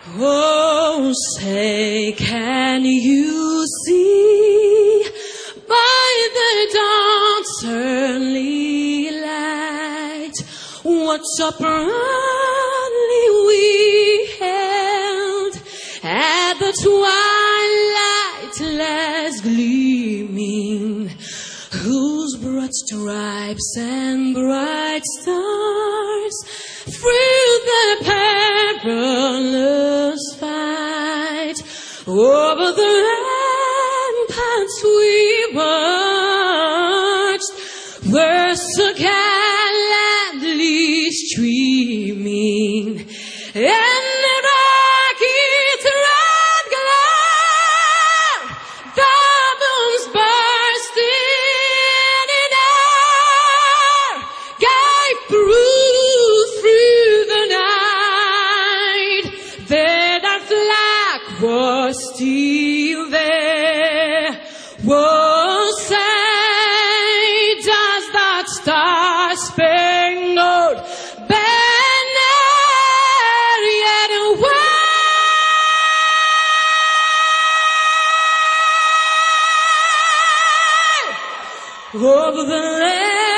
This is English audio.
Oh, say, can you see by the dawn's early light what so proudly we held at the twilight last gleaming, whose broad stripes and bright stars through the perilous fight over the ramparts we watched were so gallantly streaming, and the rocket's red glare, the bombs bursting in air, gave through the night that our flag was still there. Oh, say, does that star-spangled banner yet wave over the land?